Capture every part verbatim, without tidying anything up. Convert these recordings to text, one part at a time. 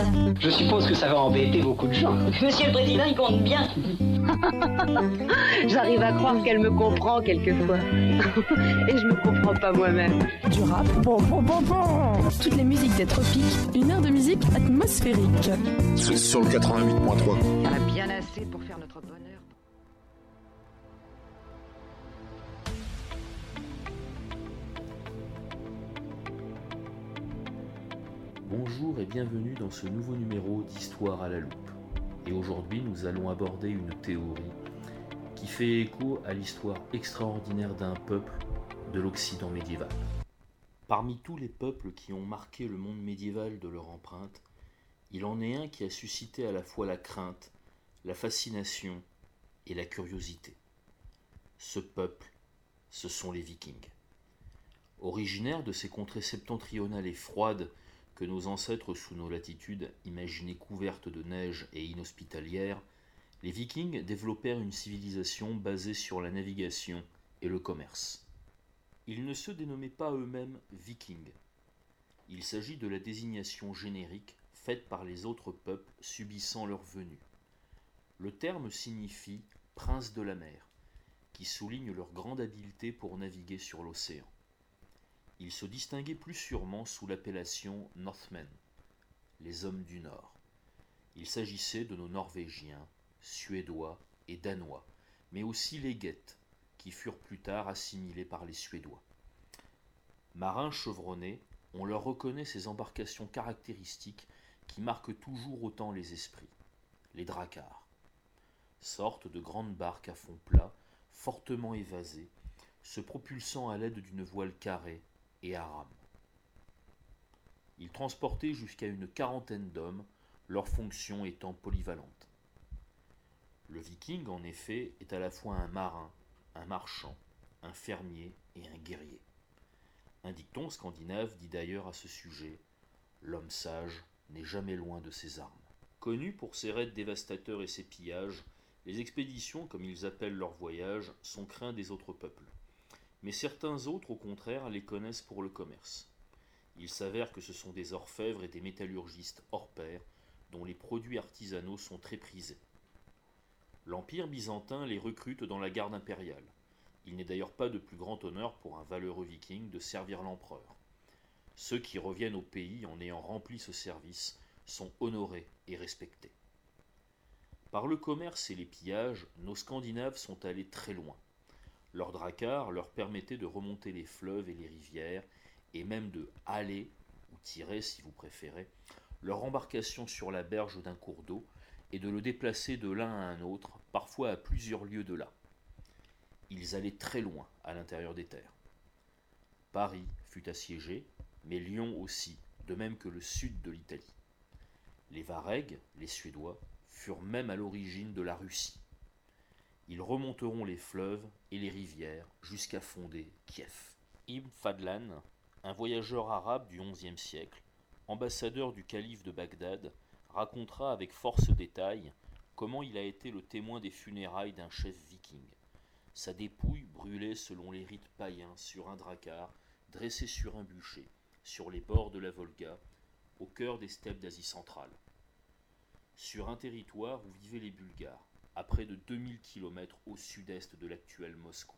Je suppose que ça va embêter beaucoup de gens. Monsieur le Président, il compte bien. J'arrive à croire qu'elle me comprend quelquefois. Et je me comprends pas moi-même. Du rap, bon, bon, bon, bon. Toutes les musiques des tropiques, une heure de musique atmosphérique. C'est sur le quatre-vingt-huit point trois. Il y en a bien assez pour faire notre bonheur. Bonjour et bienvenue dans ce nouveau numéro d'Histoire à la loupe. Et aujourd'hui, nous allons aborder une théorie qui fait écho à l'histoire extraordinaire d'un peuple de l'Occident médiéval. Parmi tous les peuples qui ont marqué le monde médiéval de leur empreinte, il en est un qui a suscité à la fois la crainte, la fascination et la curiosité. Ce peuple, ce sont les Vikings. Originaires de ces contrées septentrionales et froides que nos ancêtres sous nos latitudes imaginaient couvertes de neige et inhospitalières, les Vikings développèrent une civilisation basée sur la navigation et le commerce. Ils ne se dénommaient pas eux-mêmes Vikings. Il s'agit de la désignation générique faite par les autres peuples subissant leur venue. Le terme signifie « prince de la mer », qui souligne leur grande habileté pour naviguer sur l'océan. Ils se distinguaient plus sûrement sous l'appellation Northmen, les hommes du Nord. Il s'agissait de nos Norvégiens, Suédois et Danois, mais aussi les Geats, qui furent plus tard assimilés par les Suédois. Marins chevronnés, on leur reconnaît ces embarcations caractéristiques qui marquent toujours autant les esprits, les dracars. Sortes de grandes barques à fond plat, fortement évasées, se propulsant à l'aide d'une voile carrée et à rame. Ils transportaient jusqu'à une quarantaine d'hommes, leur fonction étant polyvalente. Le viking, en effet, est à la fois un marin, un marchand, un fermier et un guerrier. Un dicton scandinave dit d'ailleurs à ce sujet « L'homme sage n'est jamais loin de ses armes ». Connus pour ses raids dévastateurs et ses pillages, les expéditions, comme ils appellent leurs voyages, sont craints des autres peuples. Mais certains autres, au contraire, les connaissent pour le commerce. Il s'avère que ce sont des orfèvres et des métallurgistes hors pair, dont les produits artisanaux sont très prisés. L'Empire byzantin les recrute dans la garde impériale. Il n'est d'ailleurs pas de plus grand honneur pour un valeureux viking de servir l'empereur. Ceux qui reviennent au pays en ayant rempli ce service sont honorés et respectés. Par le commerce et les pillages, nos Scandinaves sont allés très loin. Leur drakkar leur permettait de remonter les fleuves et les rivières, et même de haler, ou tirer si vous préférez, leur embarcation sur la berge d'un cours d'eau, et de le déplacer de l'un à un autre, parfois à plusieurs lieues de là. Ils allaient très loin à l'intérieur des terres. Paris fut assiégé, mais Lyon aussi, de même que le sud de l'Italie. Les Varegs, les Suédois, furent même à l'origine de la Russie. Ils remonteront les fleuves et les rivières jusqu'à fonder Kiev. Ibn Fadlan, un voyageur arabe du onzième siècle, ambassadeur du calife de Bagdad, racontera avec force détails comment il a été le témoin des funérailles d'un chef viking. Sa dépouille brûlait selon les rites païens sur un drakkar dressé sur un bûcher, sur les bords de la Volga, au cœur des steppes d'Asie centrale. Sur un territoire où vivaient les Bulgares, à près de deux mille kilomètres au sud-est de l'actuel Moscou.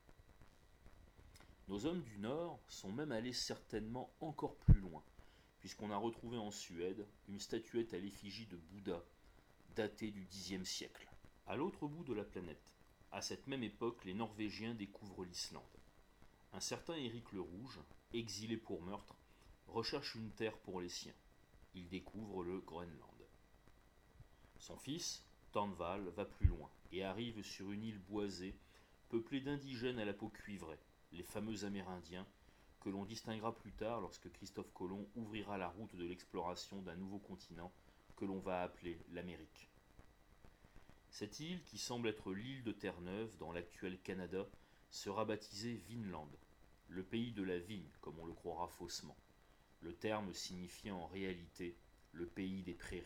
Nos hommes du Nord sont même allés certainement encore plus loin, puisqu'on a retrouvé en Suède une statuette à l'effigie de Bouddha, datée du dixième siècle. À l'autre bout de la planète, à cette même époque, les Norvégiens découvrent l'Islande. Un certain Éric le Rouge, exilé pour meurtre, recherche une terre pour les siens. Il découvre le Groenland. Son fils, Thorvald, va plus loin et arrive sur une île boisée, peuplée d'indigènes à la peau cuivrée, les fameux Amérindiens, que l'on distinguera plus tard lorsque Christophe Colomb ouvrira la route de l'exploration d'un nouveau continent que l'on va appeler l'Amérique. Cette île, qui semble être l'île de Terre-Neuve dans l'actuel Canada, sera baptisée Vinland, le pays de la vigne, comme on le croira faussement, le terme signifiant en réalité le pays des prairies.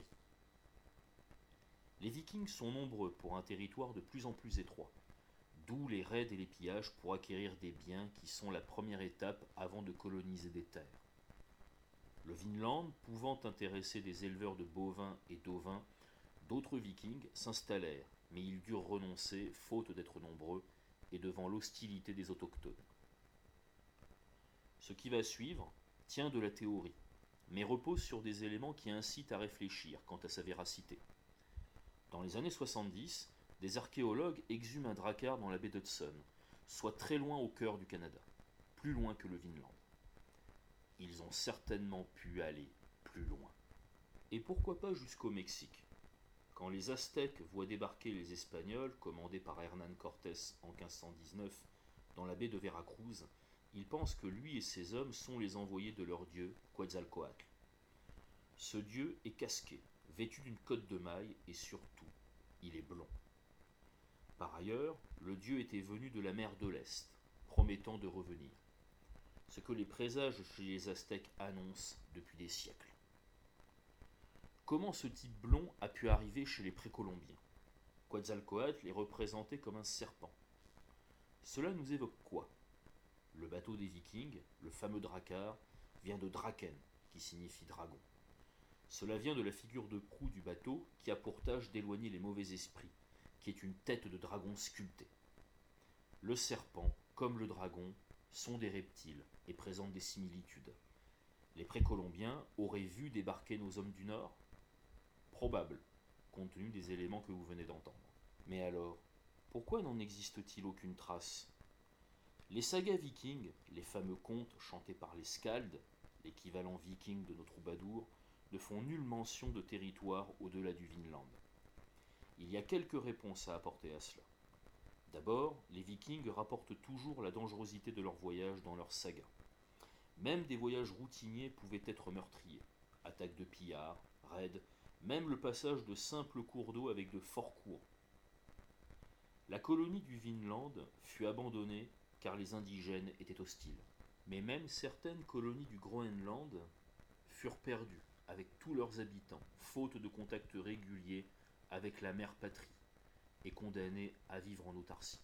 Les Vikings sont nombreux pour un territoire de plus en plus étroit, d'où les raids et les pillages pour acquérir des biens qui sont la première étape avant de coloniser des terres. Le Vinland pouvant intéresser des éleveurs de bovins et d'ovins, d'autres vikings s'installèrent, mais ils durent renoncer, faute d'être nombreux, et devant l'hostilité des autochtones. Ce qui va suivre tient de la théorie, mais repose sur des éléments qui incitent à réfléchir quant à sa véracité. Dans les années soixante-dix, des archéologues exhument un drakkar dans la baie d'Hudson, soit très loin au cœur du Canada, plus loin que le Vinland. Ils ont certainement pu aller plus loin. Et pourquoi pas jusqu'au Mexique? Quand les Aztèques voient débarquer les Espagnols, commandés par Hernán Cortés en quinze cent dix-neuf dans la baie de Veracruz, ils pensent que lui et ses hommes sont les envoyés de leur dieu, Quetzalcoatl. Ce dieu est casqué, vêtu d'une cotte de maille et surtout, il est blond. Par ailleurs, le dieu était venu de la mer de l'Est, promettant de revenir. Ce que les présages chez les Aztèques annoncent depuis des siècles. Comment ce type blond a pu arriver chez les précolombiens? Quetzalcoatl est représenté comme un serpent. Cela nous évoque quoi? Le bateau des Vikings, le fameux drakkar, vient de draken, qui signifie dragon. Cela vient de la figure de proue du bateau qui a pour tâche d'éloigner les mauvais esprits, qui est une tête de dragon sculptée. Le serpent, comme le dragon, sont des reptiles et présentent des similitudes. Les précolombiens auraient vu débarquer nos hommes du Nord? Probable, compte tenu des éléments que vous venez d'entendre. Mais alors, pourquoi n'en existe-t-il aucune trace? Les sagas vikings, les fameux contes chantés par les skalds, l'équivalent viking de nos troubadours, ne font nulle mention de territoire au-delà du Vinland. Il y a quelques réponses à apporter à cela. D'abord, les vikings rapportent toujours la dangerosité de leurs voyages dans leurs sagas. Même des voyages routiniers pouvaient être meurtriers. Attaques de pillards, raids, même le passage de simples cours d'eau avec de forts courants. La colonie du Vinland fut abandonnée car les indigènes étaient hostiles. Mais même certaines colonies du Groenland furent perdues avec tous leurs habitants, faute de contact régulier avec la mère patrie, et condamnées à vivre en autarcie.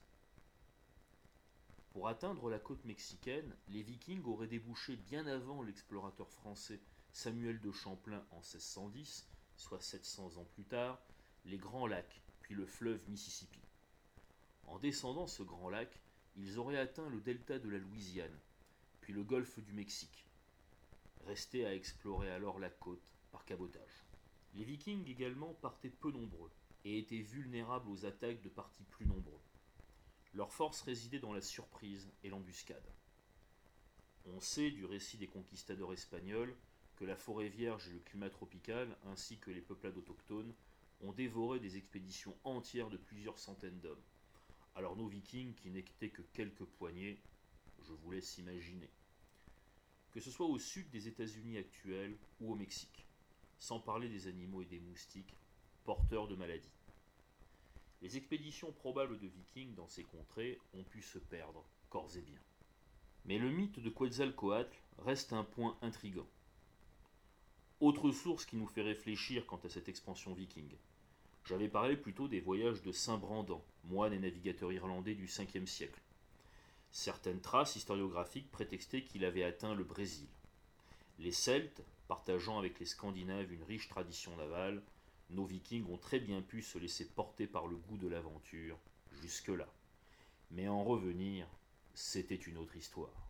Pour atteindre la côte mexicaine, les Vikings auraient débouché bien avant l'explorateur français Samuel de Champlain en seize cent dix, soit sept cents ans plus tard, les Grands Lacs, puis le fleuve Mississippi. En descendant ce grand lac, ils auraient atteint le delta de la Louisiane, puis le golfe du Mexique. Restait à explorer alors la côte par cabotage. Les Vikings également partaient peu nombreux et étaient vulnérables aux attaques de partis plus nombreux. Leur force résidait dans la surprise et l'embuscade. On sait du récit des conquistadors espagnols que la forêt vierge et le climat tropical, ainsi que les peuplades autochtones, ont dévoré des expéditions entières de plusieurs centaines d'hommes. Alors nos Vikings, qui n'étaient que quelques poignées, je vous laisse imaginer. Que ce soit au sud des États-Unis actuels ou au Mexique, sans parler des animaux et des moustiques, porteurs de maladies. Les expéditions probables de Vikings dans ces contrées ont pu se perdre, corps et biens. Mais le mythe de Quetzalcoatl reste un point intrigant. Autre source qui nous fait réfléchir quant à cette expansion viking. J'avais parlé plutôt des voyages de Saint Brandan, moine et navigateur irlandais du cinquième siècle. Certaines traces historiographiques prétextaient qu'il avait atteint le Brésil. Les Celtes, partageant avec les Scandinaves une riche tradition navale, nos Vikings ont très bien pu se laisser porter par le goût de l'aventure, jusque-là. Mais en revenir, c'était une autre histoire.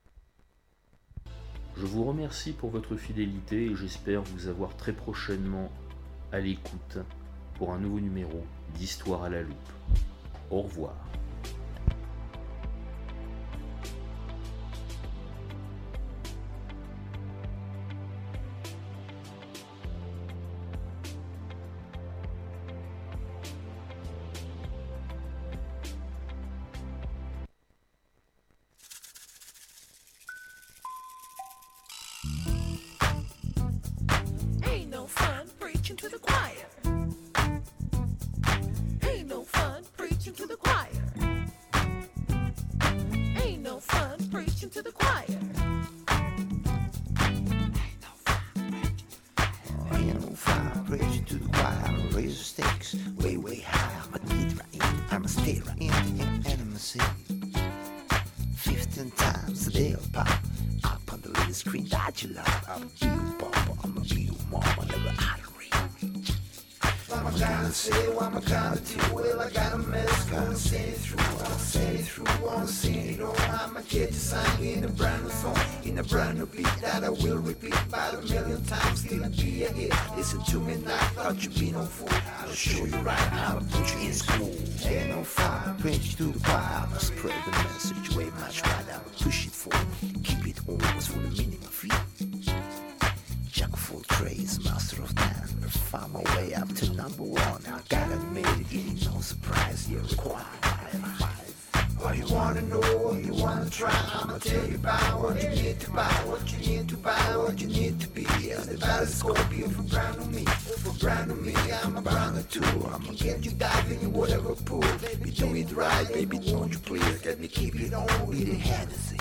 Je vous remercie pour votre fidélité et j'espère vous avoir très prochainement à l'écoute pour un nouveau numéro d'Histoire à la loupe. Au revoir. Ain't no fun preaching to the choir. Ain't no fun preaching to the choir. Ain't no fun preaching to the choir. Ain't no fun preaching to the choir. Raise the stakes way, way high. I'm a kid right in, I'm a stay right in, and I'm a see. Fifteen times a day of pop. Up on the little screen that you love. I'm gonna say what I'm gonna do. Well, I got a mess, gonna say it through. I'll say it through, wanna sing it on. I'ma get you sang in a brand new song, in a brand new beat that I will repeat about a million times till it be a hit. Listen to me now, thought you be no fool. I'll show you right, I'ma put you in school. Ain't no fire, preach to the choir. I'ma spread the message way much wider. I'ma push it forward, keep it always for the meaning of it. Jack of all trades, master of none. Found my way up to number one. I gotta admit it, ain't no surprise. You're required. What you wanna know, what you wanna try, I'ma tell you about what you need to buy, what you need to buy, what you need to be. As the battle scorpion for brand new me, for brand new me, I'm a brand new too. I'ma get you diving in whatever pool. Baby, do it right, baby, don't you please let me keep it on with the Hennessy.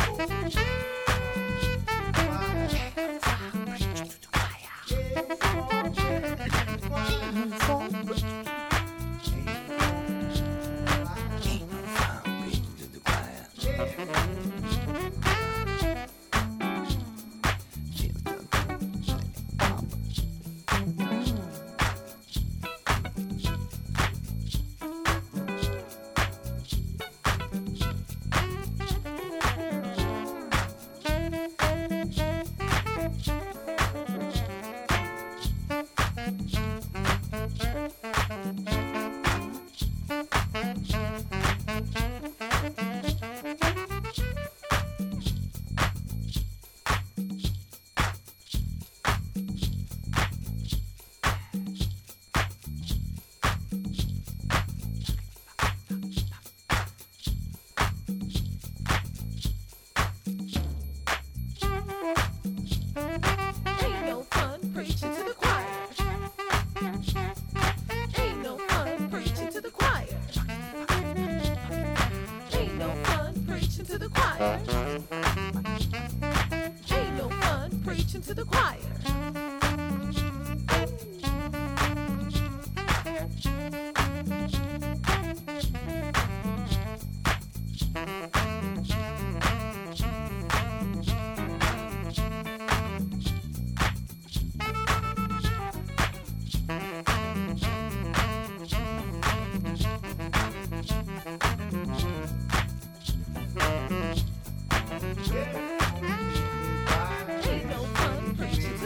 Ain't no fun preaching to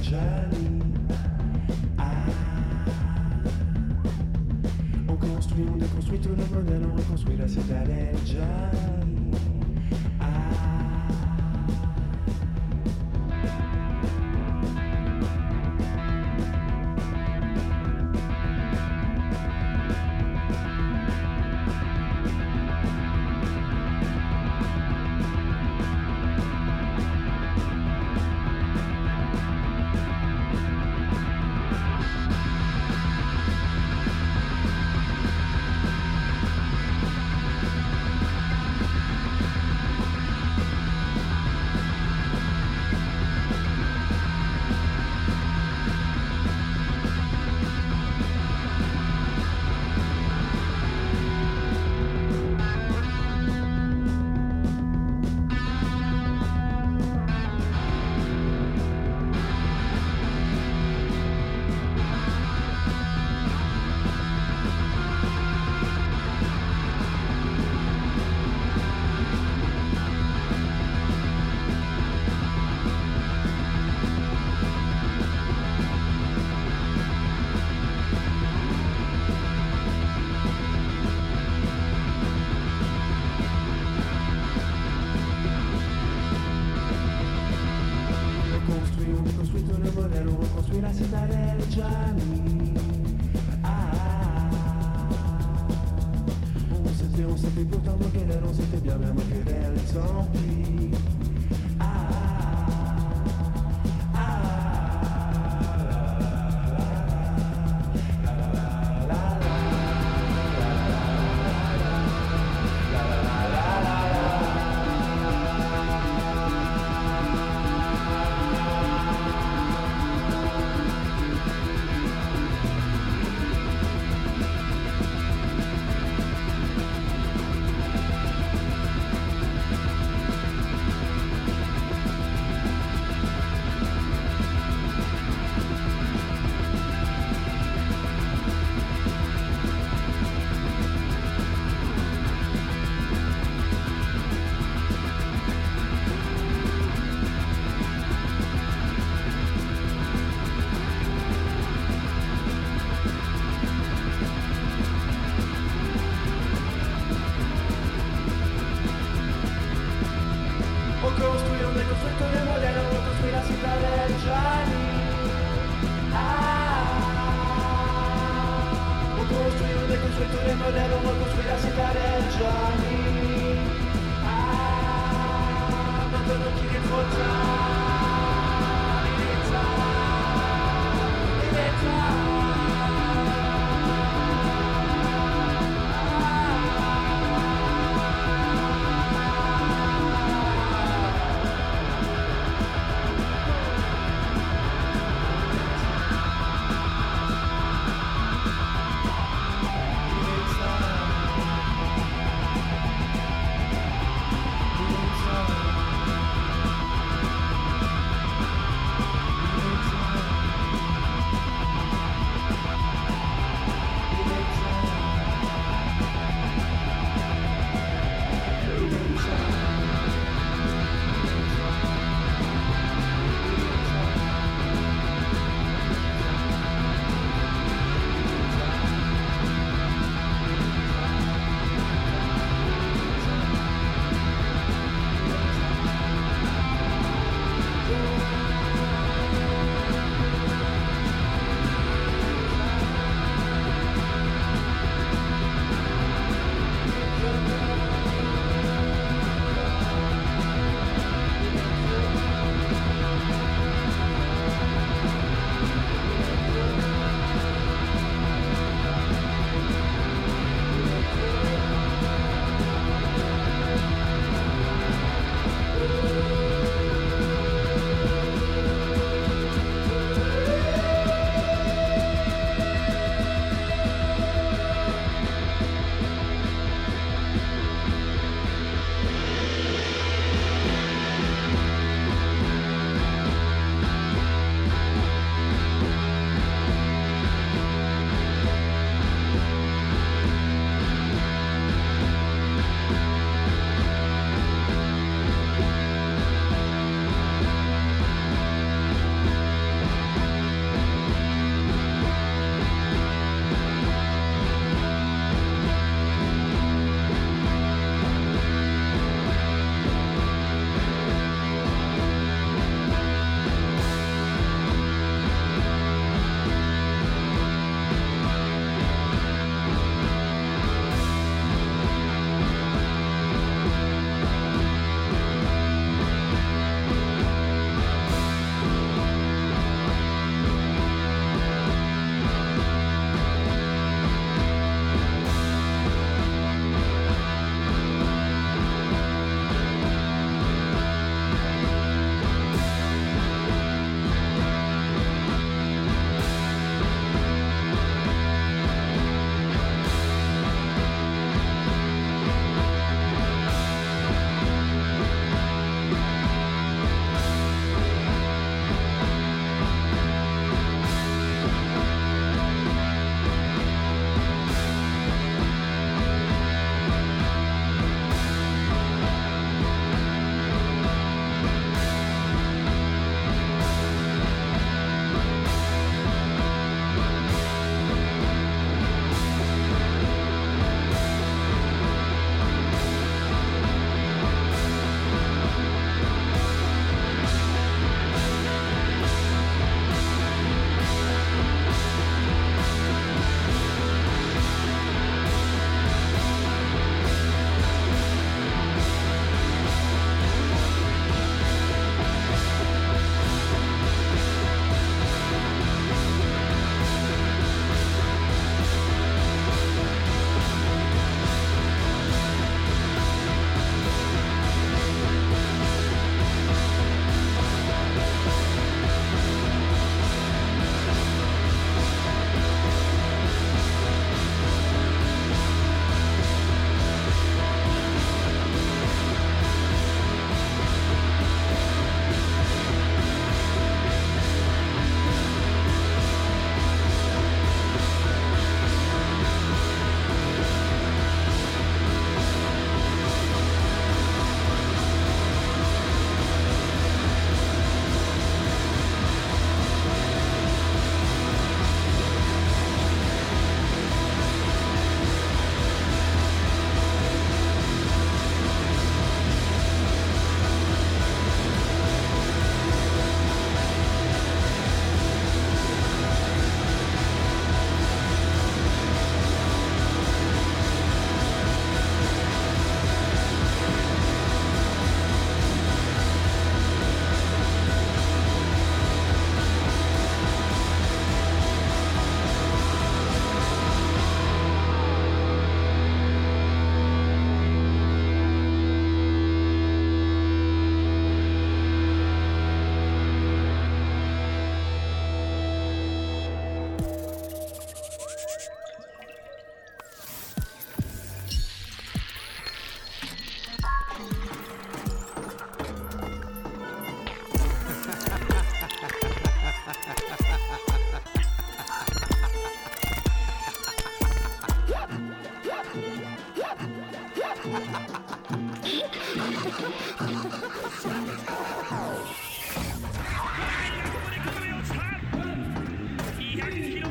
Johnny. Ah. On construit, on déconstruit tout le modèle, on reconstruit la citadelle Johnny. Ah.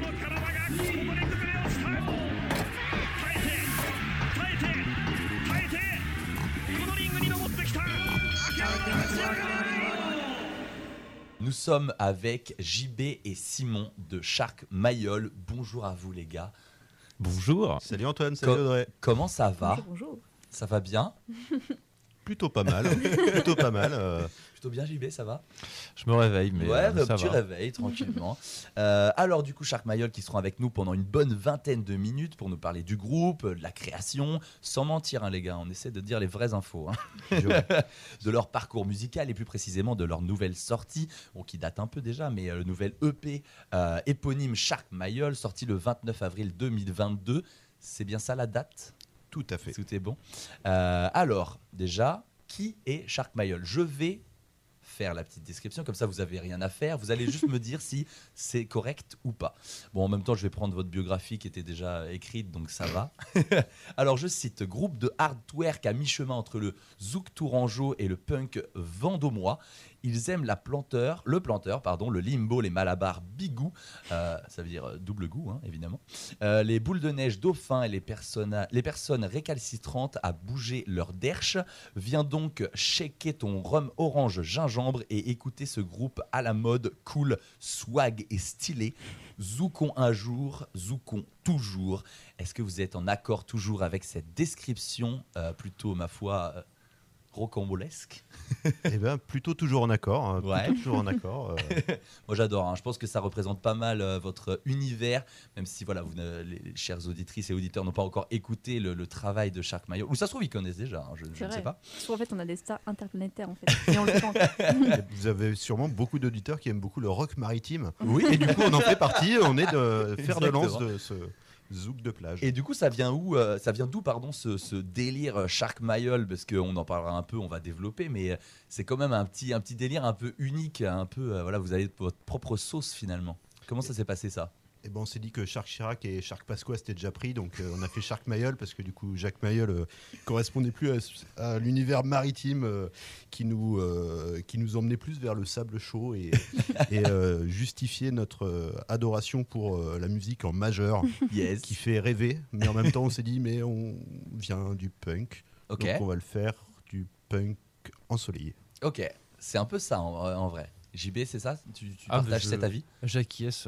Nous sommes avec J B et Simon de Shark Mayol. Bonjour à vous les gars. Bonjour. Salut Antoine, salut Co- Audrey. Comment ça va ? Bonjour, bonjour. Ça va bien ? Plutôt pas mal, plutôt pas mal. euh. Plutôt bien J B, ça va ? Je me réveille, mais Ouais, euh, bah, ça petit va. réveil, tranquillement. Euh, alors du coup, Shark Mayol qui seront avec nous pendant une bonne vingtaine de minutes pour nous parler du groupe, de la création, sans mentir hein, les gars, on essaie de dire les vraies infos. Hein. De leur parcours musical et plus précisément de leur nouvelle sortie, bon, qui date un peu déjà, mais euh, le nouvel E P euh, éponyme Shark Mayol, sorti le vingt-neuf avril deux mille vingt-deux. C'est bien ça la date ? Tout à fait. Tout est bon. Euh, alors, déjà, qui est Shark Mayol ? Je vais faire la petite description, comme ça vous n'avez rien à faire. Vous allez juste me dire si c'est correct ou pas. Bon, en même temps, je vais prendre votre biographie qui était déjà écrite, donc ça va. Alors, je cite, groupe de hardwork à mi-chemin entre le zouk tourangeau et le punk vendômois. Ils aiment la planteur, le planteur, pardon, le limbo, les malabars bigou, euh, ça veut dire euh, double goût, hein, évidemment. Euh, les boules de neige dauphins et les, persona- les personnes récalcitrantes à bouger leur derche. Viens donc shaker ton rhum orange gingembre et écouter ce groupe à la mode, cool, swag et stylé. Zoukon un jour, zoukon toujours. Est-ce que vous êtes en accord toujours avec cette description, euh, plutôt, ma foi, euh, rocambolesque? Eh bien, plutôt toujours en accord. Hein, Ouais. Plutôt toujours en accord. euh. Moi j'adore, hein. Je pense que ça représente pas mal euh, votre univers, même si voilà, vous, ne- les chères auditrices et auditeurs n'ont pas encore écouté le, le travail de Shark Mayol. Ou ça se trouve, ils connaissent déjà, hein, je, je C'est ne sais vrai. pas. Parce qu'en fait, on a des stars interplanétaires en fait. Et on le sent. Et vous avez sûrement beaucoup d'auditeurs qui aiment beaucoup le rock maritime. Oui. Et du coup, on en fait partie. On est de faire de lance Exactement. de ce zouk de plage. Et du coup, ça vient où euh, Ça vient d'où, pardon, ce, ce délire euh, Shark Mayol? Parce qu'on en parlera un peu, on va développer, mais euh, c'est quand même un petit, un petit délire un peu unique, un peu, euh, voilà, vous avez votre propre sauce finalement. Comment ça s'est passé ça? Et ben, on s'est dit que Shark Chirac et Shark Pasqua c'était déjà pris, donc euh, on a fait Shark Mayol parce que du coup Jacques Mayol euh, correspondait plus à, à l'univers maritime euh, qui nous euh, qui nous emmenait plus vers le sable chaud et, et euh, justifiait notre euh, adoration pour euh, la musique en majeur, Yes. qui fait rêver. Mais en même temps, on s'est dit mais on vient du punk, Ok. donc on va le faire du punk ensoleillé. Ok, c'est un peu ça en, en vrai. J B, c'est ça? Tu, tu Ah, partages mais je- cet avis? J'acquiesce.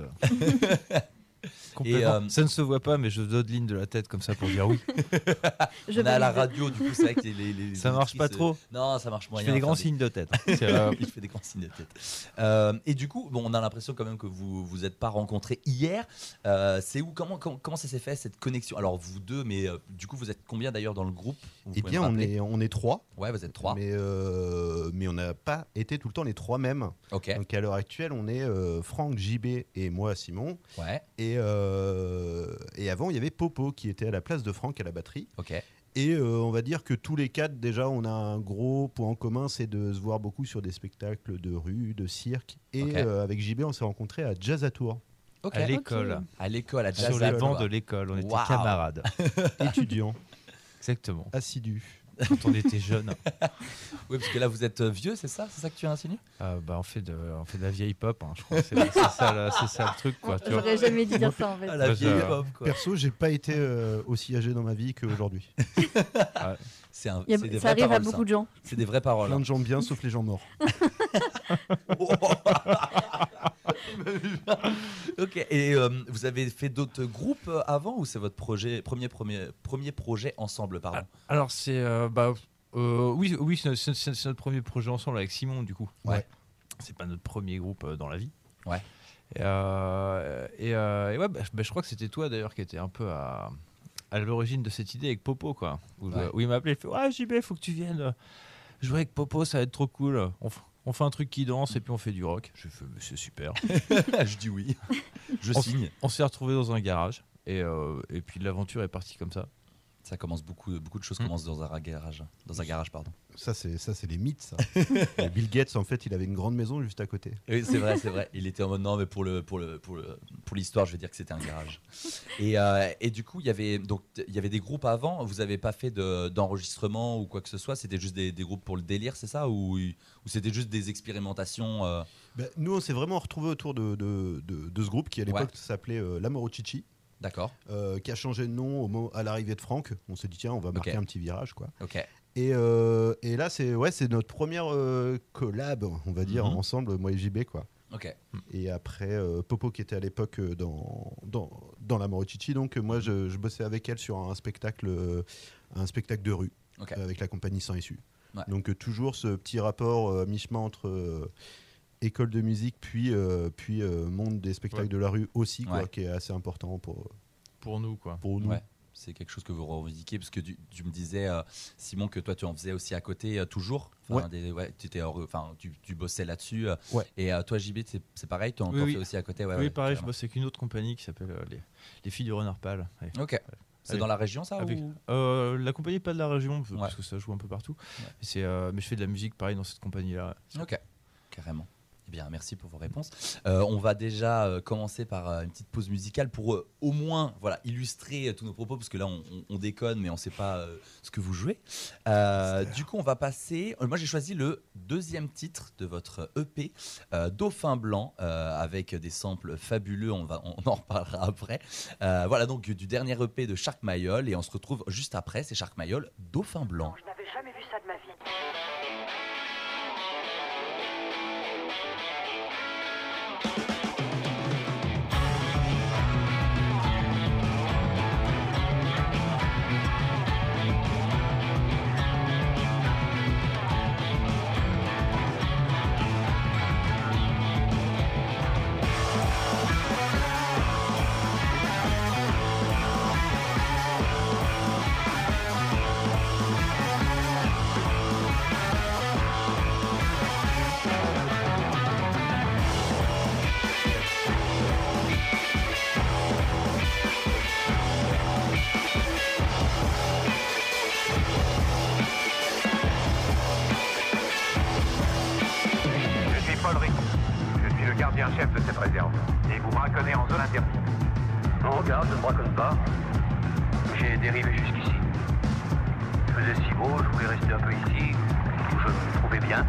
Et, Complètement. euh, Ça ne se voit pas, mais je dodeline de la tête comme ça pour dire oui. Je On est à la valide. radio, du coup, c'est vrai que les, les Ça marche pas auditrices, trop. euh, Non, ça marche Je moyen. fais des grands Enfin, signes de tête. hein. C'est, euh, Je fais des grands signes de tête. Euh, et du coup, bon, on a l'impression quand même que vous vous êtes pas rencontrés hier. Euh, c'est où comment, comment comment ça s'est fait cette connexion? Alors vous deux, mais euh, du coup, vous êtes combien d'ailleurs dans le groupe? Vous Eh pouvez bien, me on rappeler est on est trois. Ouais, vous êtes trois. Mais, euh, mais on n'a pas été tout le temps les trois mêmes. Ok. Donc à l'heure actuelle, on est euh, Franck, J B et moi, Simon. Ouais. Et, euh, et avant, il y avait Popo qui était à la place de Franck à la batterie. Ok. Et euh, on va dire que tous les quatre, déjà, on a un gros point en commun, c'est de se voir beaucoup sur des spectacles de rue, de cirque. Et Ok. euh, avec J B, on s'est rencontrés à Jazz à Tours. Ok. À l'école. À l'école, à Jazz Sur à les Tours. bancs de l'école, on était Waouh. camarades. Étudiants, Exactement. assidus. Quand on était jeunes. Oui, parce que là, vous êtes euh, vieux, c'est ça? C'est ça que tu insinues? Euh, bah, on, fait de, on fait de la vieille pop, hein, je crois. C'est, c'est ça, le- c'est ça le truc. Quoi, tu vois. J'aurais jamais dit dire ça en fait. Ah, la Ouais, vieille ça- pop, quoi. Perso, j'ai pas été euh, aussi âgé dans ma vie qu'aujourd'hui. C'est un- Il y a- c'est des ça vraies arrive à paroles, beaucoup ça. de gens. C'est des vraies paroles. Plein de gens bien, sauf les gens morts. Ok. Et euh, vous avez fait d'autres groupes euh, avant ou c'est votre projet premier premier premier projet ensemble, pardon? Alors, c'est. euh, bah, euh, oui, oui c'est, c'est- c'est- c'est notre premier projet ensemble avec Simon, du coup. Ouais. C'est pas notre premier groupe euh, dans la vie. Ouais. Et, euh, et, euh, et ouais, bah, bah, je crois que c'était toi d'ailleurs qui était un peu à, à l'origine de cette idée avec Popo, quoi. Où, Ouais. où il m'a appelé, il fait ouais, J B, faut que tu viennes euh, jouer avec Popo, ça va être trop cool. On, f- on fait un truc qui danse et puis on fait du rock. J'ai fait, mais c'est super. Je dis oui. Je on, signe. on s'est retrouvés dans un garage et, euh, et puis l'aventure est partie comme ça. Ça commence beaucoup, beaucoup de choses Mm. commencent dans un garage, dans un garage pardon. Ça, c'est ça, c'est les mythes, ça. Et Bill Gates, en fait, il avait une grande maison juste à côté. Oui, c'est vrai, c'est vrai. Il était en mode non, mais pour le, pour le, pour le, pour l'histoire, je vais dire que c'était un garage. Et, euh, et du coup, il y avait donc il y avait des groupes avant. Vous avez pas fait de, d'enregistrement ou quoi que ce soit. C'était juste des, des groupes pour le délire, c'est ça, ou, ou c'était juste des expérimentations. euh... Ben, nous, on s'est vraiment retrouvés autour de, de, de, de ce groupe qui, à l'époque, Ouais. s'appelait euh, La Moro Chichi. D'accord. Euh, qui a changé de nom au mo- à l'arrivée de Franck. On s'est dit, tiens, on va marquer Ok. un petit virage, quoi. Ok. Et, euh, et là, c'est ouais, c'est notre première euh, collab, on va dire, Mhm. ensemble, moi et J B, quoi. Ok. Et après, euh, Popo, qui était à l'époque euh, dans, dans, dans la Morochichi, donc euh, moi, je, je bossais avec elle sur un spectacle, euh, un spectacle de rue, Ok. euh, avec la compagnie Sans Issue. Ouais. Donc euh, toujours ce petit rapport euh, mi-chemin entre euh, école de musique, puis, euh, puis euh, monde des spectacles Ouais. de la rue aussi, quoi, Ouais. qui est assez important pour, Pour nous, quoi. pour nous. Ouais. C'est quelque chose que vous revendiquez parce que tu, tu me disais euh, Simon que toi tu en faisais aussi à côté euh, toujours. Enfin, Ouais. des- ouais, tu, étais hors- enfin, tu, tu bossais là-dessus. euh, Ouais. Et euh, toi J B c'est, c'est pareil, tu en Oui, t'en oui. fais aussi à côté. Ouais, oui, ouais, pareil, je carrément. bosse avec une autre compagnie qui s'appelle euh, les, les filles du Renard Pâle. Ouais. Ok. C'est Avec- dans la région ça avec- ou... euh, La compagnie pas de la région, parce Ouais. que ça joue un peu partout. Ouais. Mais, c'est, euh, mais je fais de la musique pareil dans cette compagnie-là. Ok, carrément. Eh bien, merci pour vos réponses. Euh, on va déjà euh, commencer par euh, une petite pause musicale pour euh, au moins voilà, illustrer euh, tous nos propos, parce que là, on, on- on déconne, mais on ne sait pas euh, ce que vous jouez. Euh, du coup, on va passer... euh, moi, j'ai choisi le deuxième titre de votre E P, euh, Dauphin Blanc, euh, avec des samples fabuleux, on, va, on en reparlera après. Euh, voilà, donc du dernier E P de Shark Mayol, et on se retrouve juste après, c'est Shark Mayol, Dauphin Blanc. Je n'avais jamais vu ça de ma vie. Je suis Paul Rick. Je suis le gardien-chef de cette réserve. Et vous braconnez en zone interdite. Non, regarde, je ne braconne pas. J'ai dérivé jusqu'ici. Il faisait si beau, je voulais rester un peu ici, où je me trouvais bien.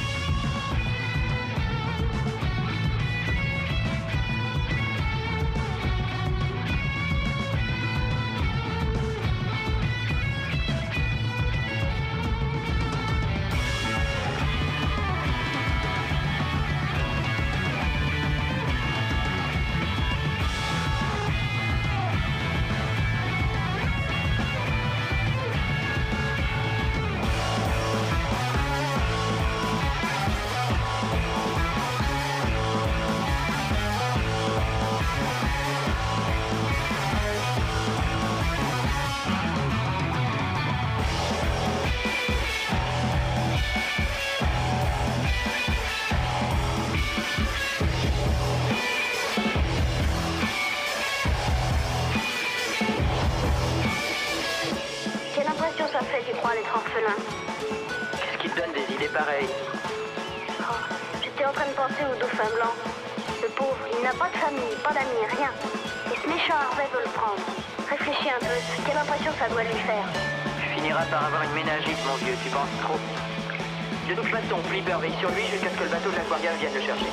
Quelle impression ça fait d'y croire d'être orphelin? Qu'est-ce qui te donne des idées pareilles? Oh, j'étais en train de penser au dauphin blanc. Le pauvre, il n'a pas de famille, pas d'amis, rien. Et ce méchant Harvey veut le prendre. Réfléchis un peu, quelle impression ça doit lui faire? Tu finiras par avoir une méningite, mon vieux, tu penses trop. De toute façon, Flipper veille sur lui jusqu'à ce que le bateau de l'aquarium vienne le chercher.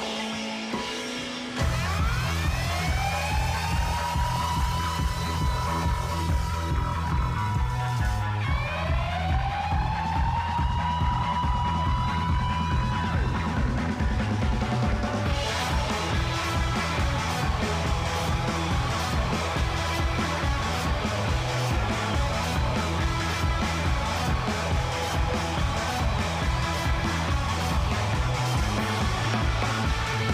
Dauphin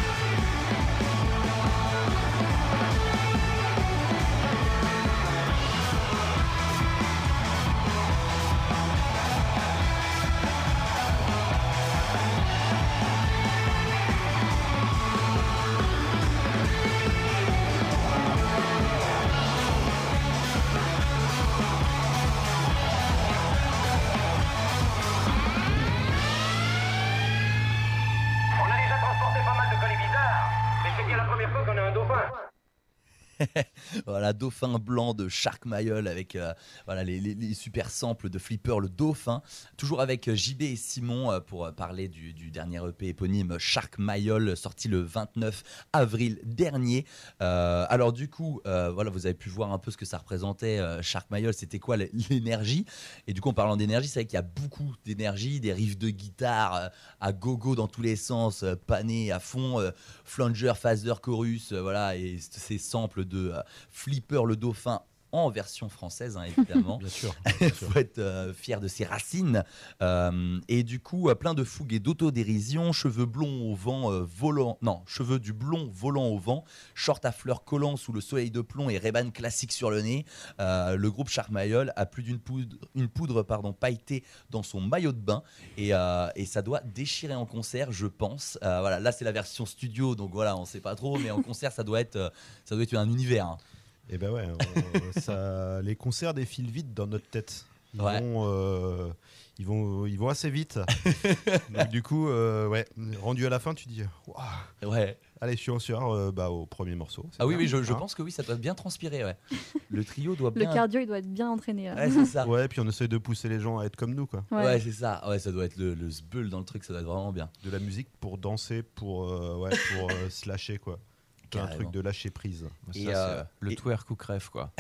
Voilà, Dauphin blanc de Shark Mayol avec euh, voilà, les, les, les super samples de Flipper, le Dauphin. Toujours avec euh, J B et Simon euh, pour euh, parler du, du dernier E P éponyme Shark Mayol, sorti le vingt-neuf avril dernier. Euh, alors du coup, euh, voilà, vous avez pu voir un peu ce que ça représentait, euh, Shark Mayol, c'était quoi l'énergie. Et du coup, en parlant d'énergie, c'est vrai qu'il y a beaucoup d'énergie, des riffs de guitare euh, à gogo dans tous les sens, euh, pané à fond, euh, flanger, phaser, chorus, euh, voilà, et ces samples de euh, Flipper le Dauphin en version française, hein, évidemment. Bien sûr. Il faut être euh, fier de ses racines. Euh, et du coup, euh, plein de fougue et d'autodérision, cheveux blonds au vent euh, volant, non, cheveux du blond volant au vent, short à fleurs collant sous le soleil de plomb et Ray-Ban classique sur le nez. Euh, le groupe Shark Mayol a plus d'une poudre, une poudre pardon, pailletée dans son maillot de bain et, euh, et ça doit déchirer en concert, je pense. Euh, voilà, là, c'est la version studio, donc voilà, on sait pas trop, mais en concert, ça doit être, euh, ça doit être un univers. Hein. Et ben ouais, on- ça, les concerts défilent vite dans notre tête. Ils, Ouais. vont, euh, ils, vont, ils vont assez vite. Donc du coup, euh, ouais, rendu à la fin, tu dis, waouh. Ouais. Allez, je suis en sueur euh, bah, au premier morceau. c'est Ah oui, bien, oui, je, je hein. pense que oui, ça doit bien transpirer. Ouais. Le trio doit Le bien. cardio, il doit être bien entraîné. là. Ouais, c'est ça. Ouais, puis on essaie de pousser les gens à être comme nous, quoi. Ouais, Ouais. c'est ça. Ouais, ça doit être le, le sbull dans le truc, ça doit être vraiment bien. De la musique pour danser, pour, euh, ouais, pour euh, se lâcher, quoi. Un Carrément. truc de lâcher prise. Ça, Et, c'est euh, le et- twerk ou crève, quoi.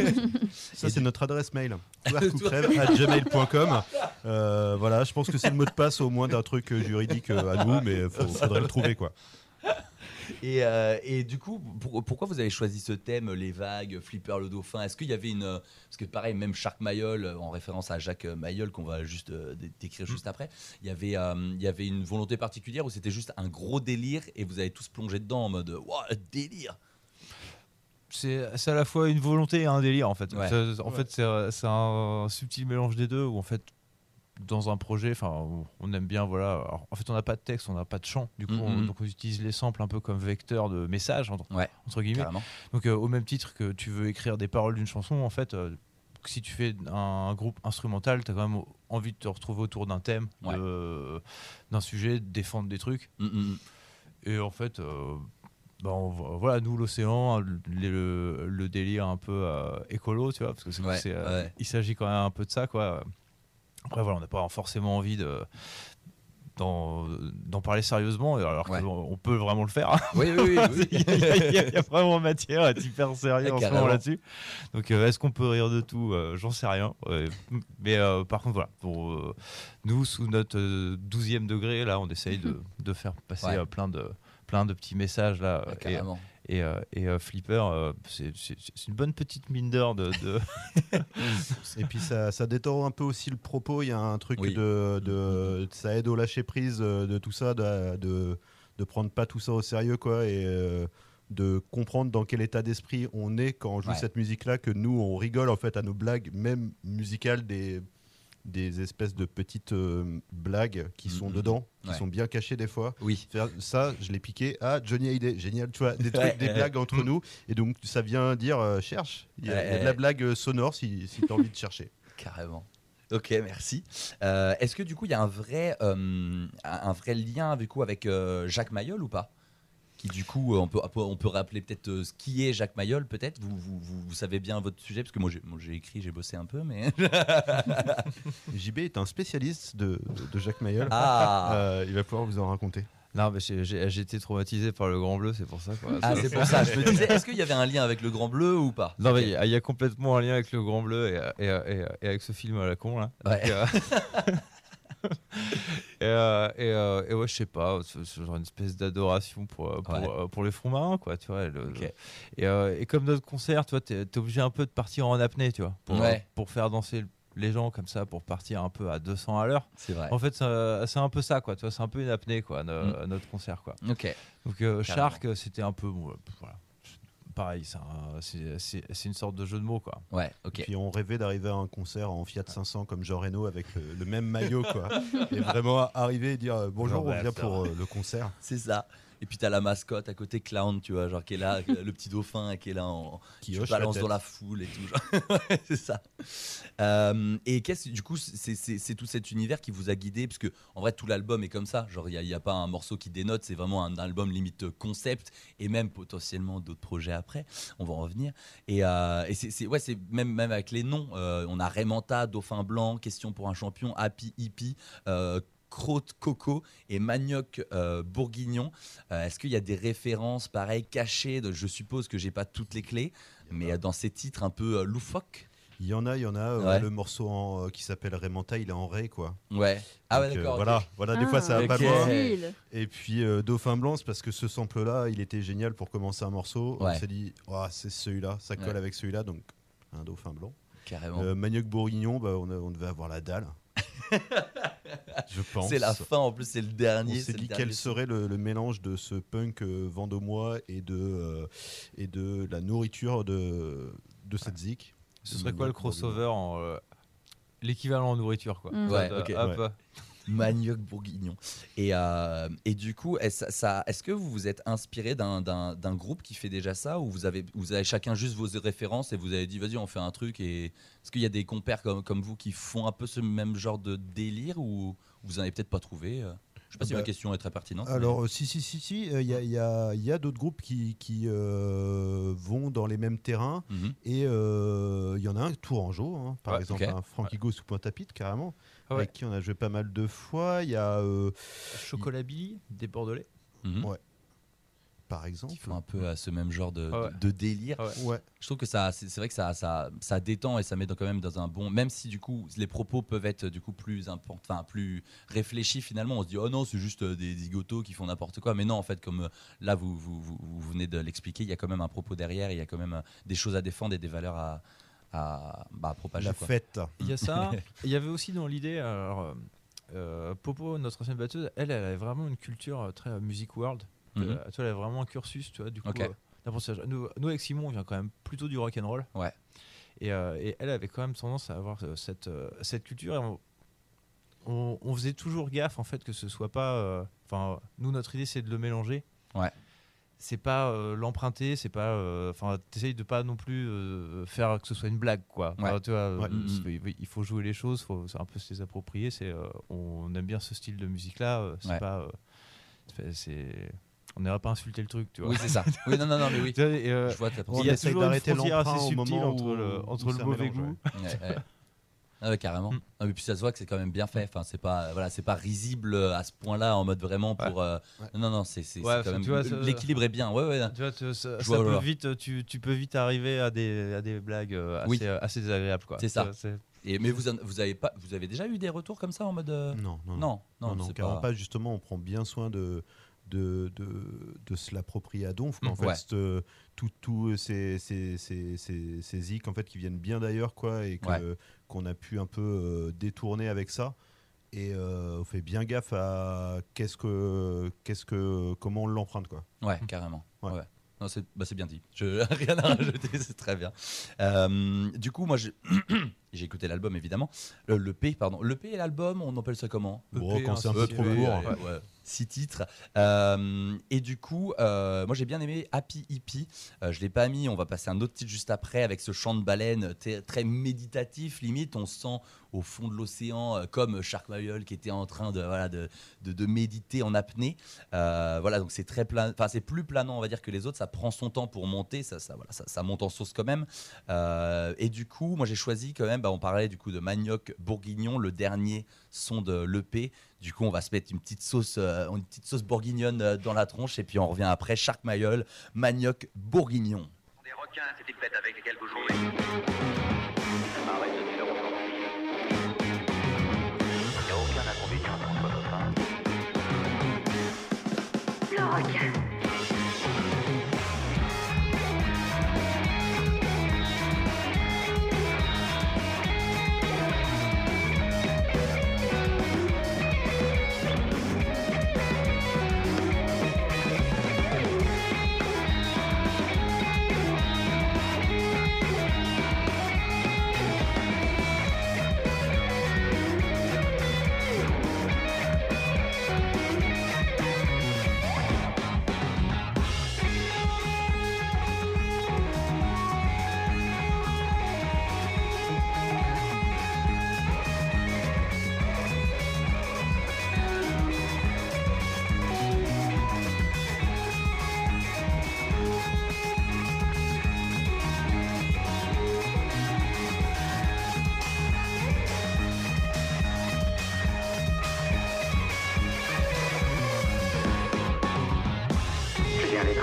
Ça, c'est notre adresse mail. twerkoucrève arobase gmail point com. Euh, voilà, je pense que c'est le mot de passe au moins d'un truc euh, juridique euh, à nous, mais il faudrait le trouver, quoi. Et, euh, et du coup, pour- pourquoi vous avez choisi ce thème, les vagues, Flipper le Dauphin? Est-ce qu'il y avait une. euh, Parce que pareil, même Shark Mayol, euh, en référence à Jacques Mayol, qu'on va juste euh, dé- décrire juste après, il y avait, euh, il y avait une volonté particulière ou c'était juste un gros délire et vous avez tous plongé dedans en mode Waouh, délire? C'est c'est à la fois une volonté et un délire, en fait. Ouais. C'est- En Ouais. fait, c'est c'est un subtil mélange des deux où, en fait, dans un projet, enfin, on aime bien, voilà. Alors, en fait, on n'a pas de texte, on n'a pas de chant. Du coup, Mhm. on, donc on utilise les samples un peu comme vecteur de message, entre, Ouais, entre guillemets. carrément. Donc, euh, au même titre que tu veux écrire des paroles d'une chanson, en fait, euh, si tu fais un, un groupe instrumental, tu as quand même envie de te retrouver autour d'un thème, Ouais. de- d'un sujet, de défendre des trucs. Mm, mm. Et en fait, euh, bah, on voit- voilà, nous, l'océan, le, le- le délire un peu euh, écolo, tu vois, parce que c'est, Ouais, c'est, euh, ouais. il s'agit quand même un peu de ça, quoi. Après, voilà, on n'a pas forcément envie de d'en, d'en parler sérieusement, alors Ouais. qu'on on peut vraiment le faire. hein. Oui, oui, oui, oui. il, y a, il y a- il y a- il y a vraiment matière à être hyper sérieux Ouais, en ce carrément. moment là-dessus. Donc, euh, est-ce qu'on peut rire de tout Euh, J'en sais rien. Ouais. Mais euh, par contre, voilà, pour euh, nous, sous notre euh, douzième degré, là, on essaye de, de faire passer Ouais. euh, plein de plein de petits messages là. Ouais, et, carrément. et, euh, et euh, Flipper, euh, c'est, c'est- c'est une bonne petite mine d'or de. de... Et puis ça, ça détend un peu aussi le propos. Il y a un truc Oui. de, de- ça aide au lâcher prise euh, de tout ça, de, de, de prendre pas tout ça au sérieux, quoi, et euh, de comprendre dans quel état d'esprit on est quand on joue Ouais. cette musique-là, que nous on rigole en fait à nos blagues, même musicales, des des espèces de petites euh, blagues qui sont Mhm. dedans, qui Ouais. sont bien cachées des fois. Oui. Faire ça, je l'ai piqué à Johnny Hallyday. Génial, tu vois, des, trucs, Ouais, des ouais. blagues entre nous. Et donc, ça vient dire, euh, cherche. Il y, a, Ouais, il y a de ouais. la blague euh, sonore si, si tu as envie de chercher. Carrément. Ok, merci. Euh, Est-ce que du coup il y a un vrai, euh, un un vrai lien du coup, avec euh, Jacques Mayol ou pas? Qui du coup, euh, on peut, on peut rappeler peut-être euh, ce qui est Jacques Mayol, peut-être vous, vous, vous, vous savez bien votre sujet, parce que moi j'ai moi, j'ai écrit, j'ai bossé un peu, mais. J B est un spécialiste de, de, de Jacques Mayol. Ah. Euh, il va pouvoir vous en raconter. Non, mais j'ai, j'ai- j'ai été traumatisé par le Grand Bleu, c'est pour ça. Quoi. Ah, c'est pour ça. Je me disais, est-ce qu'il y avait un lien avec le Grand Bleu ou pas? Non, Ok. mais il y, a- il y a complètement un lien avec le Grand Bleu et, et, et- et avec ce film à la con là. Ouais. Donc, euh, et, euh, et, euh, et ouais, je sais pas, c'est c'est genre une espèce d'adoration pour, euh, pour, Ouais. euh, pour les fonds marins, quoi, tu vois. le- Ok. le- et, euh, et comme notre concert, tu vois, t'es, t'es obligé un peu de partir en apnée, tu vois, pour, Ouais. pour faire danser les gens comme ça, pour partir un peu à deux cents à l'heure. C'est vrai. En fait, c'est, c'est un peu ça, quoi, tu vois, c'est un peu une apnée, quoi, no- Mm. notre concert, quoi. Ok. Donc euh, Carrément. Shark, c'était un peu, bon, euh, voilà, pareil, c'est, un- c'est, c'est, c'est une sorte de jeu de mots, quoi. Ouais, ok. Et puis on rêvait d'arriver à un concert en Fiat cinq cents comme Jean Reno avec le, le même maillot, quoi. Et vraiment arriver et dire euh, bonjour, Non, on bah, vient ça pour va. euh, le concert. C'est ça. Et puis t'as la mascotte à côté, Clown, tu vois, genre qui est là, le petit dauphin qui est là, en, Qui qui hoche balance la dans tête. la foule et tout. Genre. Ouais, c'est ça. Euh, et qu'est-ce, du coup, c'est, c'est, c'est tout cet univers qui vous a guidé, parce que en vrai, tout l'album est comme ça. Genre, il n'y a, a pas un morceau qui dénote, c'est vraiment un album limite concept, et même potentiellement d'autres projets après. On va en revenir. Et, euh, et c'est, c'est, ouais, c'est même, même avec les noms. Euh, on a Raymanta, Dauphin Blanc, Question pour un champion, Happy Hippie. Euh, Crotte Coco et Manioc euh, Bourguignon. Euh, est-ce qu'il y a des références pareilles cachées de, je suppose que j'ai pas toutes les clés, mais euh, dans ces titres un peu euh, loufoques. Il y en a, il y en a. euh, Ouais. Le morceau en- euh, qui s'appelle Raymanta, il est en ré, quoi. Ouais. Ah ouais, Donc, euh, d'accord. voilà, ok. voilà, des fois ça va Ok. pas loin. Et puis euh, Dauphin Blanc, c'est parce que ce sample-là, il était génial pour commencer un morceau. Ouais. On s'est dit, oh, c'est celui-là, ça colle Ouais. avec celui-là, donc un Dauphin Blanc. Carrément. Euh, Manioc Bourguignon, bah, on, a- on devait avoir la dalle. Je pense. C'est la fin, en plus, c'est le dernier. On c'est s'est le dit dernier quel son. serait le, le mélange de ce punk euh, vendômois et de, euh, et de la nourriture de, de cette zik. Ce serait quoi le crossover en euh, l'équivalent en nourriture quoi. Mm. Ça, Ouais, de- ok. hop. Ouais. Manioc Bourguignon. Et, euh, et du coup, est-ce, ça, est-ce que vous vous êtes inspiré d'un, d'un, d'un groupe qui fait déjà ça, ou vous avez, vous avez chacun juste vos références et vous avez dit vas-y on fait un truc, et est-ce qu'il y a des compères comme, comme vous qui font un peu ce même genre de délire, ou vous en avez peut-être pas trouvé euh Je sais pas si Bah, ma question est très pertinente. Alors, euh, si, si, si, si, il y, a, y, a, y a d'autres groupes qui, qui euh, vont dans les mêmes terrains. Mhm. Et il euh, y en a un, Tourangeau, hein, par Ouais, exemple, ok. un Frankie Go sous Pointe-à-Pitre, carrément, Ah ouais. avec qui on a joué pas mal de fois. Il y a. Euh, Chocolat Billy, des Bordelais. Mhm. Ouais. Par exemple. Qui font un peu à ce même genre de, Ah ouais. de, de délire. Ah ouais. Ouais. Je trouve que ça, c'est, c'est vrai que ça, ça, ça détend et ça met dans- quand même dans un bon. Même si du coup les propos peuvent être du coup plus import- enfin plus réfléchis finalement. On se dit oh non c'est juste euh, des zigotos qui font n'importe quoi. Mais non en fait comme euh, là vous, vous, vous, vous venez de l'expliquer, il y a quand même un propos derrière, il y a quand même euh, des choses à défendre et des valeurs à, à, bah, à propager. La quoi. fête. Il y a ça. Il y avait aussi dans l'idée, alors, euh, euh, Popo, notre ancienne batteuse, elle, elle avait vraiment une culture euh, très euh, music world. Mhm. Euh, tu vois, elle avait vraiment un cursus, tu vois, du coup. Ok. euh, d'apprentissage. nous, nous, avec Simon, on vient quand même plutôt du rock and roll. Ouais. Et, euh, et elle avait quand même tendance à avoir euh, cette, euh, cette culture. Et on, on, on faisait toujours gaffe, en fait, que ce soit pas. euh, Enfin, nous, notre idée, c'est de le mélanger. Ouais. C'est pas euh, l'emprunter, c'est pas. Enfin, t'essayes de pas non plus euh, faire que ce soit une blague, quoi. Enfin, Ouais. tu vois, Ouais. euh, c'est- il faut jouer les choses, faut c'est un peu se les approprier. C'est, euh, on aime bien ce style de musique-là. euh, C'est Ouais. pas. euh, c'est- c'est. On n'ira pas insulter le truc, tu vois. Oui, c'est ça. Oui, non, non, non, mais oui. Tu vois, et, euh, Je vois ta il y a essaye toujours une d'arrêter frontière l'emprunt assez au subtile moment entre où- le, où entre ça le mauvais mélange, goût. Ouais, ouais. Ah ouais, carrément. Mm. Ah, mais puis ça se voit que c'est quand même bien fait. Enfin, c'est pas, voilà, c'est pas risible à ce point-là en mode vraiment pour. euh, Ouais. Non, non, c'est, c'est, Ouais, c'est quand même. tu vois, ça- l'équilibre est bien. Ouais, ouais. Tu vois, tu- ça, Je ça vois, peut voilà. vite, tu, tu peux vite arriver à des, à des blagues euh, assez, Oui. euh, assez désagréables, quoi. C'est ça. Tu vois, c'est- Et, mais vous, en- vous avez pas, vous avez déjà eu des retours comme ça en mode. euh, Non, non, non, non, non, non, c'est carrément pas. pas. Justement, on prend bien soin de, de, de, de se l'approprier à donf. quoi. En Mm, fait, ouais. c'est, euh, tout, tout ces, ces, ces, ces, ces zik en fait, qui viennent bien d'ailleurs, quoi, et que, Ouais. qu'on a pu un peu euh, détourner avec ça. Et euh, on fait bien gaffe à qu'est-ce que, qu'est-ce que, comment on l'emprunte, quoi. Ouais, carrément. Ouais. Ouais. Non, c'est, bah, c'est bien dit. Je, rien à rajouter, c'est très bien. Euh, du coup, moi, j'ai, j'ai écouté l'album évidemment. Le, le P, pardon. Le P et l'album, on appelle ça comment Bon, E P, quand c'est un peu E P, trop court. allez, ouais. Six titres. Euh, et du coup, euh, moi j'ai bien aimé Happy Hippie. Euh, je l'ai pas mis. On va passer à un autre titre juste après avec ce chant de baleine t- très méditatif. Limite, on se sent au fond de l'océan euh, comme Shark Mayol qui était en train de voilà de, de, de méditer en apnée. Euh, voilà, donc c'est très plan. Enfin, c'est plus planant, on va dire, que les autres. Ça prend son temps pour monter. Ça, ça, voilà, ça, ça monte en sauce quand même. Euh, et du coup, moi j'ai choisi quand même. Bah, on parlait du coup de Manioc Bourguignon, le dernier son de l'E P. Du coup, on va se mettre une petite sauce, euh, une petite sauce bourguignonne euh, dans la tronche, et puis on revient après. Shark Mayol, Manioc Bourguignon. Des requins, c'est une fête avec lesquels vous jouez. Arrête de dire il n'y a aucun inconvénient dans votre fin. Le requin.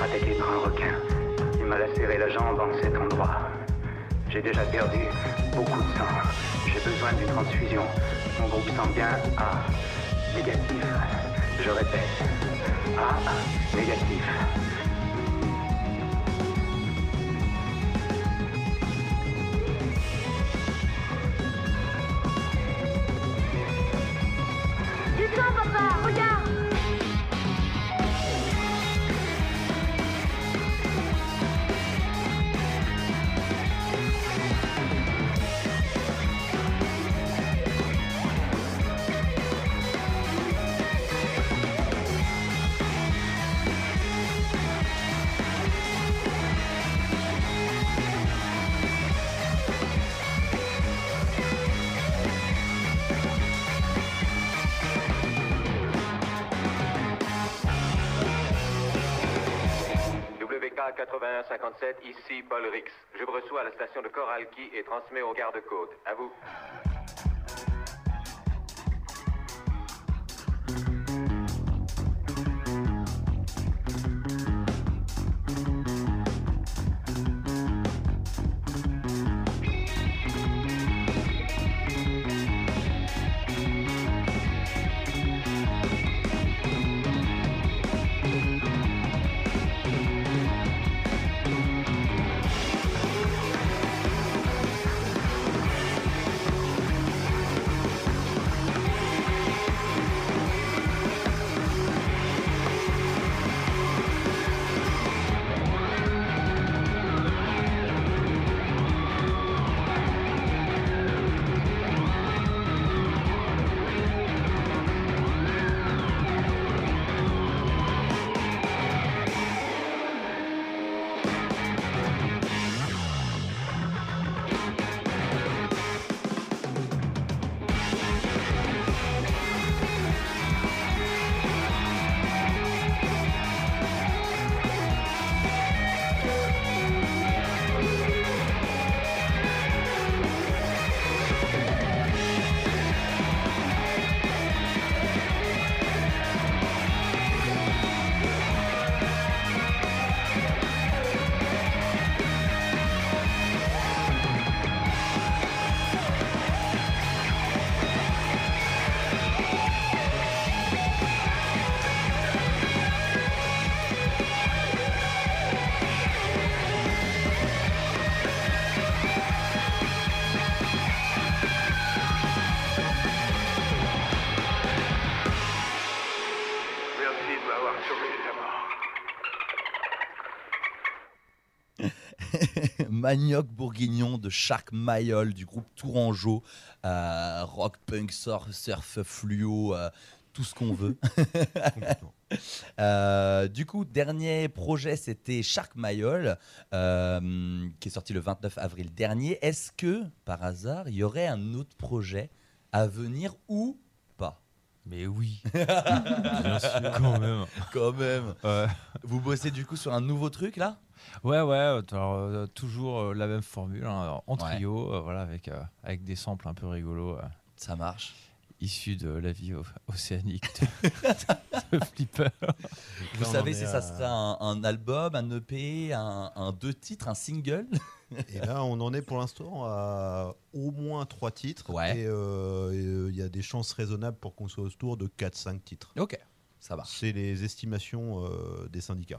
être attaqué par un requin. Il m'a lacéré la jambe en cet endroit. J'ai déjà perdu beaucoup de sang. J'ai besoin d'une transfusion. Mon groupe sanguin A négatif. Je répète, A négatif. Du sang, papa, regarde. W K quatre-vingt-un cinquante-sept, ici Paul Rix. Je vous reçois à la station de Coralki et transmets au garde-côte. À vous. Merci de m'avoir sauvé la mort. Manioc bourguignon de Shark Mayol du groupe Tourangeau, euh, rock, punk, surf, surf fluo, euh, tout ce qu'on veut. euh, du coup, dernier projet, c'était Shark Mayol, euh, qui est sorti le vingt-neuf avril dernier. Est-ce que, par hasard, il y aurait un autre projet à venir ou pas? Mais oui, bien sûr, quand même. Quand même. Ouais. Vous bossez du coup sur un nouveau truc là? Ouais, ouais, alors, euh, toujours euh, la même formule, hein, en trio, ouais. euh, voilà, avec, euh, avec des samples un peu rigolos. Euh, Ça marche. Issus de la vie o- océanique de, de Flipper. Vous savez si ça serait un, un album, un E P, un, un deux titres, un single? Et là, on en est pour l'instant à au moins trois titres. Ouais. Et il euh, y a des chances raisonnables pour qu'on soit autour de quatre cinq titres. Ok, ça va. C'est les estimations euh, des syndicats.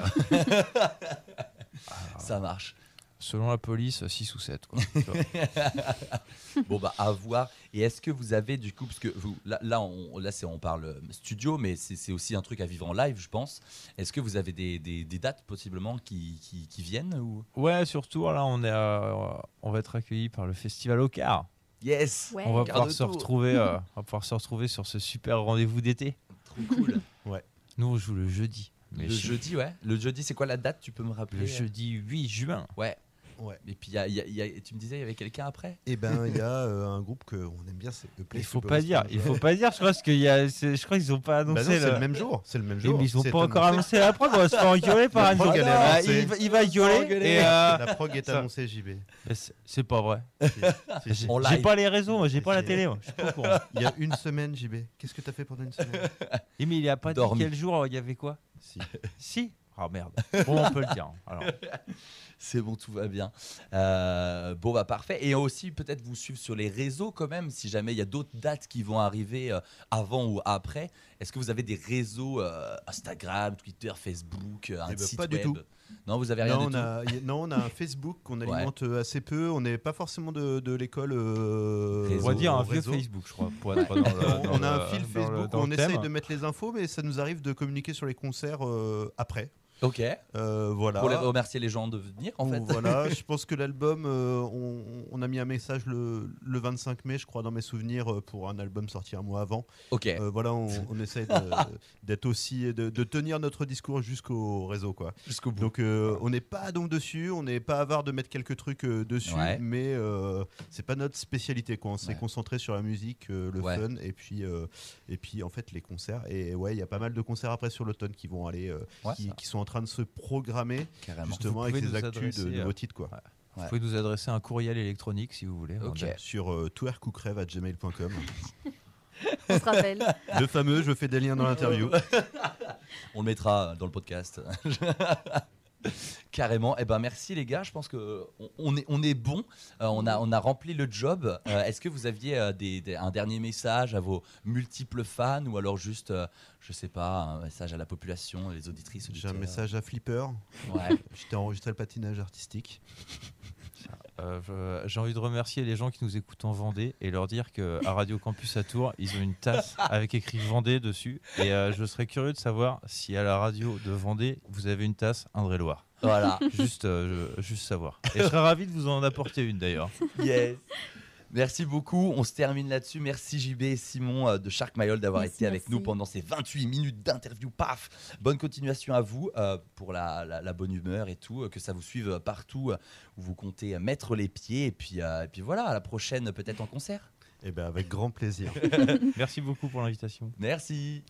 Ça marche. Selon la police, six ou sept. Quoi. Bon, bah, à voir. Et est-ce que vous avez, du coup, parce que vous, là, là, on, là c'est, on parle studio, mais c'est, c'est aussi un truc à vivre en live, je pense. Est-ce que vous avez des, des, des dates, possiblement, qui, qui, qui viennent ou... Ouais, surtout, là, on, est, euh, on va être accueillis par le Festival au Car. Yes. Ouais. On va pouvoir se retrouver, euh, on va pouvoir se retrouver sur ce super rendez-vous d'été. Trop cool. Ouais. Nous, on joue le jeudi. Le jeudi, ouais. Le jeudi, c'est quoi la date? Tu peux me rappeler? Le jeudi huit juin. Ouais. Ouais. Et puis, y a, y a, y a, tu me disais, il y avait quelqu'un après? Eh ben, il y a euh, un groupe qu'on aime bien, c'est The Place Il faut to pas Burst. dire, il faut pas dire, je crois, parce qu'il y a, c'est, je crois qu'ils ont pas annoncé. Bah non, le... c'est le même jour, c'est le même jour. Et mais ils ont C'est pas encore annoncé. annoncé la prog, on va se faire engueuler par un prog, elle est ah, annoncée. il, va- il va gueuler. Et euh, La prog est ça- annoncée, J B. Mais c'est, c'est pas vrai. Si, si, si. J'ai pas les réseaux, moi, j'ai pas la télé. Moi. Je suis pas au courant. Il y a une semaine, J B. Qu'est-ce que t'as fait pendant une semaine? Et mais il a pas Dormi. dit quel jour il y avait quoi. Si. Si. Ah merde. Bon, on peut le dire. Alors. C'est bon, tout va bien. Euh, bon, bah parfait. Et aussi, peut-être vous suivre sur les réseaux quand même, si jamais il y a d'autres dates qui vont arriver euh, avant ou après. Est-ce que vous avez des réseaux euh, Instagram, Twitter, Facebook, un Eh ben, site pas du web? tout. Non, vous avez rien non, du on a, tout. y- non, on a un Facebook qu'on alimente euh, assez peu. On n'est pas forcément de, de l'école. euh, On va dire un vieux réseau. Facebook, je crois, pour être dans le- on, dans on a le- un fil dans le- Facebook dans où on le essaye thème. de mettre les infos, mais ça nous arrive de communiquer sur les concerts euh, après. Ok. Euh, voilà. Pour les remercier les gens de venir, en fait. Voilà, je pense que l'album, euh, on, on a mis un message le, le vingt-cinq mai, je crois, dans mes souvenirs, euh, pour un album sorti un mois avant. Ok. Euh, voilà, on, on essaie de- d'être aussi, de, de tenir notre discours jusqu'au réseau, quoi. Jusqu'au bout. Donc, euh, on n'est pas donc dessus, on n'est pas avare de mettre quelques trucs euh, dessus, Ouais. mais euh, c'est pas notre spécialité, quoi. On s'est Ouais. concentré sur la musique, euh, le Ouais. fun, et puis, euh, et puis en fait les concerts. Et ouais, il y a pas mal de concerts après sur l'automne qui vont aller, euh, Ouais, qui, ça. qui sont en train de se programmer, Carrément. justement Vous avec pouvez ces nous actus de adresser, nouveaux euh, titres, quoi. Vous pouvez nous adresser un courriel électronique si vous voulez. Ok. On a- Sur euh, twerkoucrève arobase gmail point com. On se rappelle. Le fameux, je fais des liens dans l'interview. On le mettra dans le podcast. Carrément. Eh ben merci les gars. Je pense que on, on est on est bon. Euh, on a on a rempli le job. Euh, Est-ce que vous aviez euh, des, des- un dernier message à vos multiples fans ou alors juste euh, je sais pas un message à la population, les auditrices. J'ai un auditeurs message à Flipper. Ouais. Je t'ai enregistré le patinage artistique. Euh, je- J'ai envie de remercier les gens qui nous écoutent en Vendée et leur dire qu'à Radio Campus à Tours, ils ont une tasse avec écrit Vendée dessus. Et euh, je serais curieux de savoir si à la radio de Vendée, vous avez une tasse Indre-et-Loire. Voilà. Juste, euh, je- juste savoir. Et je serais ravi de vous en apporter une d'ailleurs. Yes. Merci beaucoup. On se termine là-dessus. Merci J B et Simon euh, de Shark Mayol d'avoir Merci, été avec merci. nous pendant ces vingt-huit minutes d'interview. Paf. Bonne continuation à vous euh, pour la, la- la bonne humeur et tout. euh, que ça vous suive euh, partout euh, où vous comptez euh, mettre les pieds. Et puis, euh, et puis voilà, à la prochaine peut-être en concert. Et ben avec grand plaisir. Merci beaucoup pour l'invitation. Merci.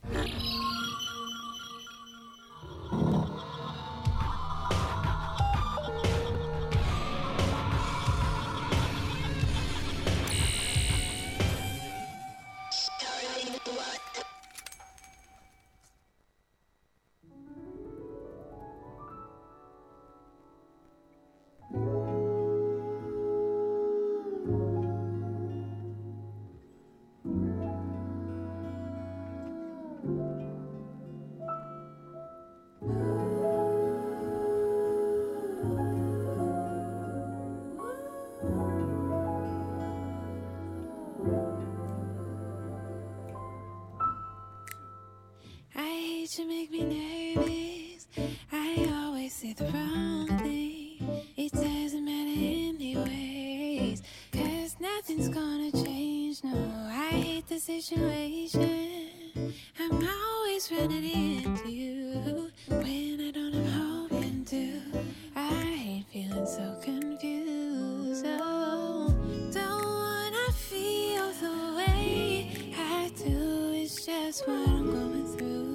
I hate you, make me nervous. I always say the wrong thing. It doesn't matter anyways, 'cause nothing's gonna change. No, I hate the situation. I'm always running into you when I don't, I'm hoping to. I hate feeling so confused. Oh, don't wanna feel the way I do. It's just what I'm going through.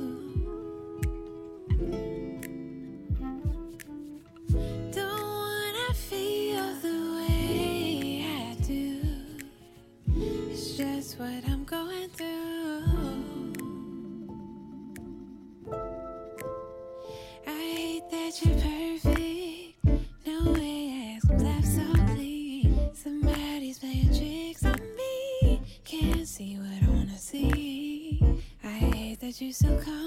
Don't wanna feel the way I do. It's just what I'm going through. I hate that you're perfect. No way, ask left so clean. Somebody's playing tricks on me. Can't see what I wanna see. I hate that you're so calm.